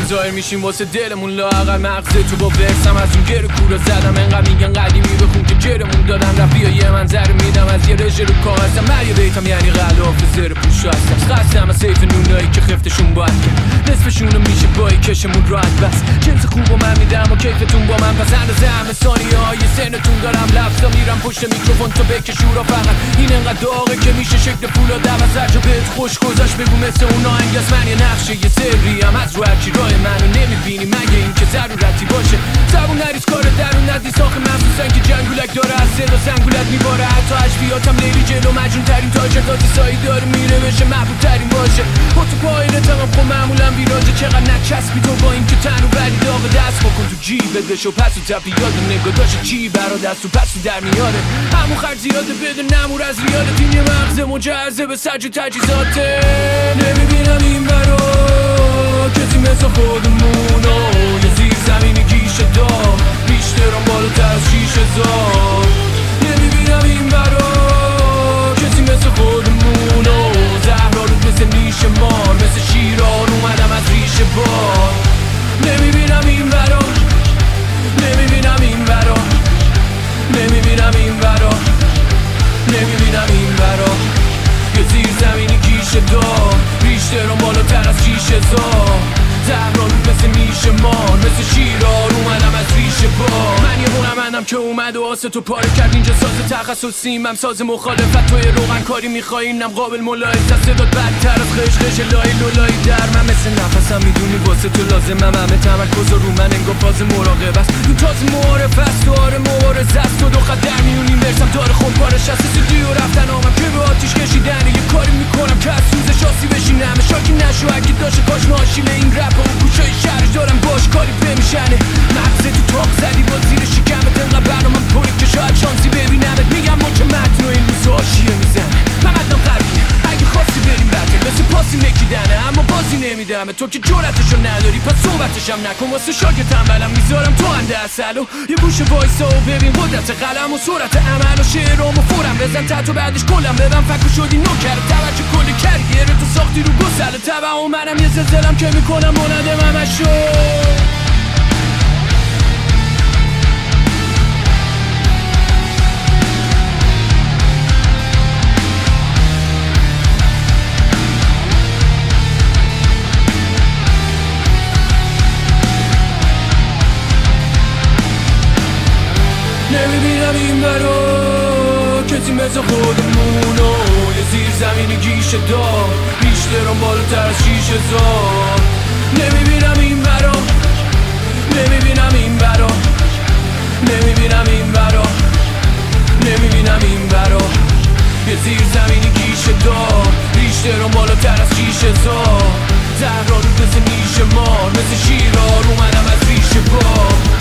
ظاهر میشیم واسه دلمون لااقل مغز تو با ورسم از اون گره کورا زدم انقدر میگن قدیمی بخون که جرمون دادن رفیا یه منظر میدم از یه رژه رو کاغذم من یه بیتم یعنی غلاف زر پوش هستم خستم از سیف نونایی که خفتشون باید کرد نصفشونو میشه بایی کشمون راحت بس جنس خوبو من میدم و کیفتون با من پس اندازه همه ثانیه های سنتون دارم لفظا میرم پشت میکروفون تو بکش شورا فقط این انقدر داغه که میشه شکل پولا دو سرجا بهت خوش گذاشت بگو مثل اون آهنگ از من یه نقشه یه سری هم از رو هرچی راه منو نمیبینی مگه این که ضرورتی باشه زبون نریز کار درون ندیس آخه مخصوصن که جنگولک داره از صدا سنگولت میباره حتی عشقیاتم لیلی جلو مجنون ترین تاجر تازی سایی داره میره بشه محبوب ترین باشه با تو پای رتمم خب معمولا بیراجه چقدر نچسبی تو با این که تن و بری داغ دست بکن تو جیبت بشو پس و تپی یاد نگاه داشت چی برا دست و پس در میاره همون خرج زیاده بده نمور از ریالت این یه مغز مجرزه به سرج و تجهیزاته نمیبینم این برا کسی مثل خودمونو یه زیر زمینی گیشه دار بیشترم بالاتر از 6000 نمیبینم این برا کسی مثل خودمونو زهرا رو مثل نیش مار مثل شیران اومدم از ریشه بار نمیبینم این برا نمیبینم این برا نمیبینم این برا نمیبینم این برا یه زیر زمینی گیشه دار بیشترم بالاتر از 6000 زهرا رو مثل نیش مار مثل شیران اومدم از ریشه بار من یه هنرمندم که اومد و آسه تو پاره کرد اینجا ساز تخصصیم هم ساز مخالفت توی روغن کاری میخوای اینم قابل ملاحظه است صدات بدتر از خش لای لولایی در من مثل نفسم میدونی واسه تو لازمم همه تمرکز رو من انگار فاز مراقبه است این تازه معارف است تو آره مبارزه است تو دو خط در میونیم برسم داره خونپارش هست استودیو رفتن آمم که به آتیش کشیدن یه کاری میکنم که از سوز شاسی بشینم شاکی نشو اگه داشته کاش ناشیله این رپ و گوشه شهرش دارم باش کاری بمیشنه مغز تو تاق زدی با زیر شکمت انقدر برنامم پره که شاید شانسی ببینمت میگم ما که متن و این روزا حاشیه میزنه من مدنم قربیه اگه خواستی بریم برده مثل پاسی نکیدنه اما بازی نمیدمه تو که جرأتشو نداری پس صحبتشم نکن واسه شاگه تنبلم میذارم تو انده اصل و یه گوشه وایسا و ببین قدرت قلم و سرعت عمل و شعرام و فورم بزن تحت و بعدش کلم ببن فکر شدی نوکر توجه کلی کرگیره تو ساختی رو گسل تبع و منم یه زلزلم که میکنم مانده ممشو نمیبینم این برا کسی مثل خودمونو یه زیر زمینی گیشه دار بیشترم بالاتر از 6000 نمیبینم این برا نمیبینم این برا نمیبینم این برا نمیبینم این برا یه زیر زمینی گیشه دار بیشترم بالاتر از 6000 زهرا رو مثل نیش مار مثل شیران اومدم از ریشه بار